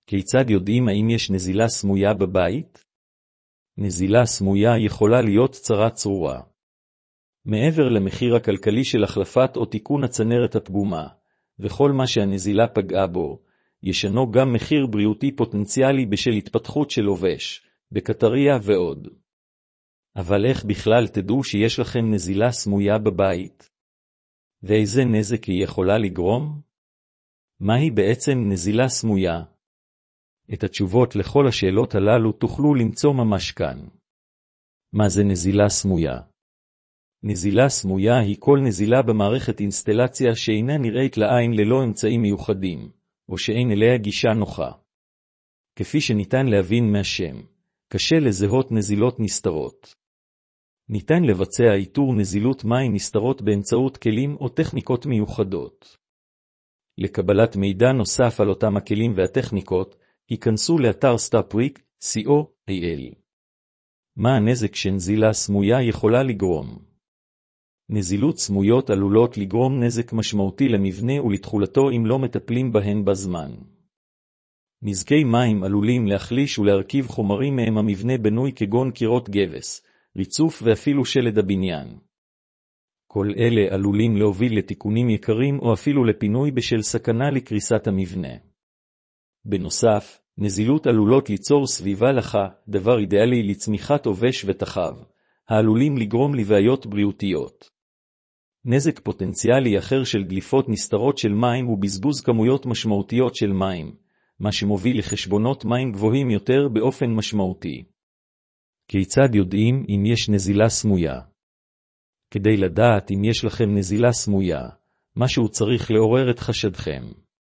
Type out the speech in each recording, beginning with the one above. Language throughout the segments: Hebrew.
כיצד יודעים האם יש נזילה סמויה בבית? נזילה סמויה יכולה להיות צרה צרורה. מעבר למחיר הכלכלי של החלפת או תיקון הצנרת הפגומה, וכל מה שהנזילה פגעה בו, ישנו גם מחיר בריאותי פוטנציאלי בשל התפתחות של עובש, בקטריה ועוד. אבל איך בכלל תדעו שיש לכם נזילה סמויה בבית? ואיזה נזק היא יכולה לגרום? מהי בעצם נזילה סמויה? את התשובות לכל השאלות הללו תוכלו למצוא ממש כאן. מה זה נזילה סמויה? נזילה סמויה היא כל נזילה במערכת אינסטלציה שאינה נראית לעין ללא אמצעים מיוחדים, או שאין אליה גישה נוחה. כפי שניתן להבין מהשם, קשה לזהות נזילות נסתרות. ניתן לבצע איתור נזילות מים נסתרות באמצעות כלים או טכניקות מיוחדות. לקבלת מידע נוסף על אותם הכלים והטכניקות, היכנסו לאתר stopweek.co.il. מה הנזק שנזילה סמויה יכולה לגרום? נזילות סמויות עלולות לגרום נזק משמעותי למבנה ולתכולתו אם לא מטפלים בהן בזמן. נזקי מים עלולים להחליש ולהרכיב חומרים מהם המבנה בנוי כגון קירות גבס, ריצוף ואפילו שלד הבניין. כל אלה עלולים להוביל לתיקונים יקרים או אפילו לפינוי בשל סכנה לקריסת המבנה. בנוסף, נזילות עלולות ליצור סביבה לחה, דבר אידיאלי לצמיחת עובש ותחב, העלולים לגרום לבעיות בריאותיות. נזק פוטנציאלי אחר של דליפות נסתרות של מים הוא בזבוז כמויות משמעותיות של מים, מה שמוביל לחשבונות מים גבוהים יותר באופן משמעותי. כיצד יודעים אם יש נזילה סמויה? כדי לדעת אם יש לכם נזילה סמויה, משהו צריך לעורר את חשדכם.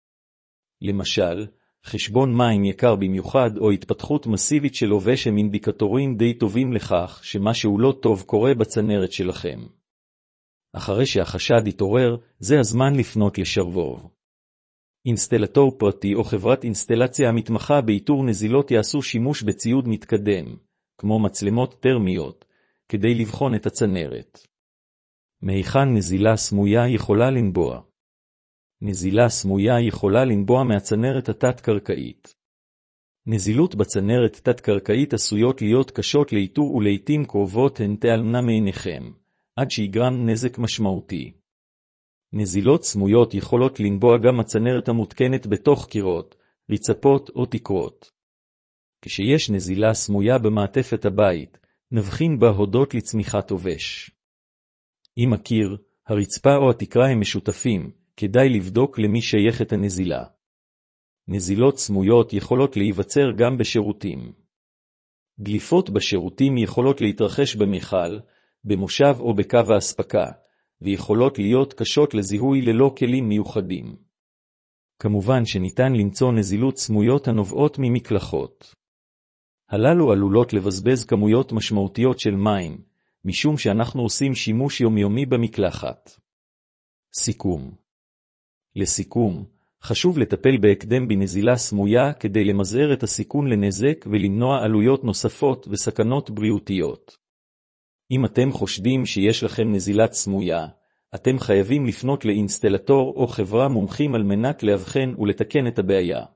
למשל, חשבון מים יקר במיוחד או התפתחות מסיבית של עובש הם אינדיקטורים די טובים לכך שמשהו לא טוב קורה בצנרת שלכם. אחרי שהחשד יתעורר, זה הזמן לפנות לשרבוב. אינסטלטור פרטי או חברת אינסטלציה המתמחה באיתור נזילות יעשו שימוש בציוד מתקדם, כמו מצלמות טרמיות, כדי לבחון את הצנרת. מהיכן נזילה סמויה יכולה לנבוע? נזילה סמויה יכולה לנבוע מהצנרת התת-קרקעית. נזילות בצנרת תת-קרקעית עשויות להיות קשות לאיתור ולעיתים קרובות הן תיעלמנה מעיניכם, עד שיגרם נזק משמעותי. נזילות סמויות יכולות לנבוע גם הצנרת המותקנת בתוך קירות, רצפות או תקרות. כשיש נזילה סמויה במעטפת הבית, נבחין בה הודות לצמיחת עובש. אם הקיר, הרצפה או התקרה הם משותפים, כדאי לבדוק למי שייכת הנזילה. נזילות סמויות יכולות להיווצר גם בשירותים. דליפות בשירותים יכולות להתרחש במיכל, במושב או בקו האספקה, ויכולות להיות קשות לזיהוי ללא כלים מיוחדים. כמובן שניתן למצוא נזילות סמויות הנובעות ממקלחות. הללו עלולות לבזבז כמויות משמעותיות של מים, משום שאנחנו עושים שימוש יומיומי במקלחת. סיכום. לסיכום, חשוב לטפל בהקדם בנזילה סמויה כדי למזער את הסיכון לנזק ולמנוע עלויות נוספות וסכנות בריאותיות. אם אתם חושדים שיש לכם נזילת סמויה, אתם חייבים לפנות לאינסטלטור או חברה מומחים על מנת להבחן ולתקן את הבעיה.